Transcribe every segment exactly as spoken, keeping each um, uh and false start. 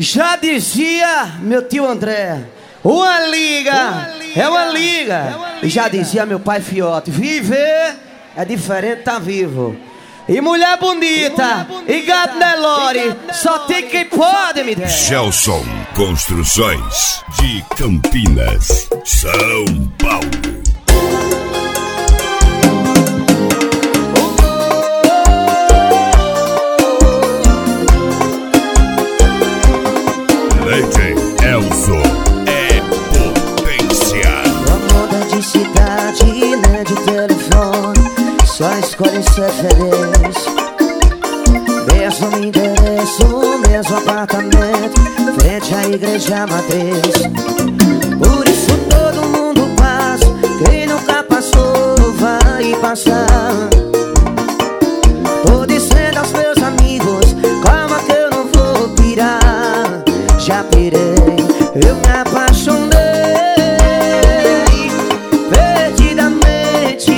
Já dizia meu tio André, uma liga, uma liga é uma liga. É uma liga. E já dizia meu pai Fiote, viver é diferente tá vivo. E mulher bonita, e, mulher bonita, e gato Nelore, só tem quem pode me der. Gelson Construções de Campinas, São Paulo. Elzo é potência. Não muda de cidade, nem de telefone, só escolhe ser feliz. Mesmo endereço, mesmo apartamento, frente à igreja matriz. Por isso todo mundo passa, quem nunca passou vai passar. Tô dizendo aos meus amigos, calma que eu não vou pirar. Já pirei, eu me apaixonei perdidamente.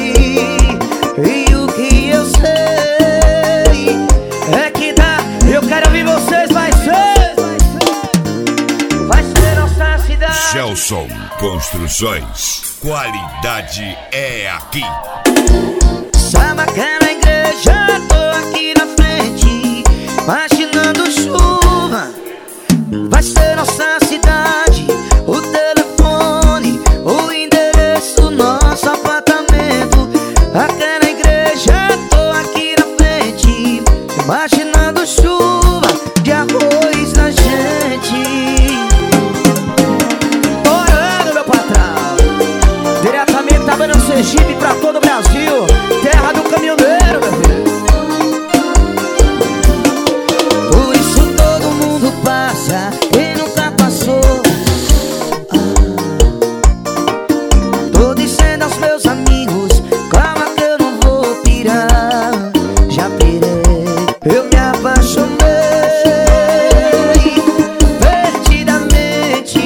E o que eu sei é que dá. Eu quero ouvir vocês, vai ser, vai ser nossa cidade. Gelson Construções, qualidade é aqui. Sabe aquela igreja? Tô aqui na frente, imaginando chuva. Vai ser nossa cidade, o telefone, o endereço, nosso apartamento. Aquela igreja, tô aqui na frente, imaginando chuva de arroz na gente. Orando, meu patrão, diretamente da Banda Sergipe pra todo o Brasil, terra do caminhoneiro, meu filho. Por isso todo mundo passa, quem nunca passou. ah. Tô dizendo aos meus amigos, calma que eu não vou pirar. Já pirei, eu me apaixonei perdidamente.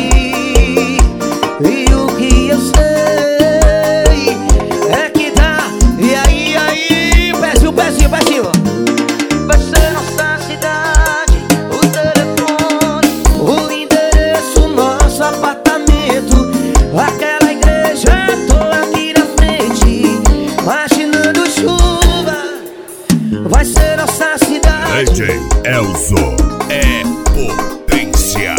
E o que eu sei é que dá. E aí, aí, pezinho, pezinho, pezinho. Vai ser nossa cidade, o telefone, o endereço, nosso apartamento. Aquela igreja, tô aqui na frente, imaginando chuva. Vai ser nossa cidade. D J Elzo é potência.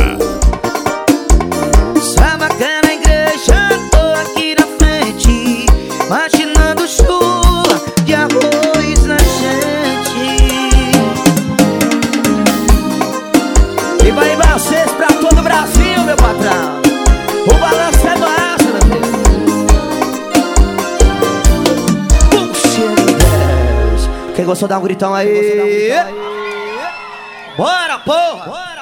Sabe aquela igreja? Tô aqui na frente, imaginando chuva de arroz na gente. E vai vocês pra todo o Brasil, meu patrão. O balanço é massa, meu filho. Puxa, Deus. Quem gostou dá um gritão aí. Bora, porra! Bora!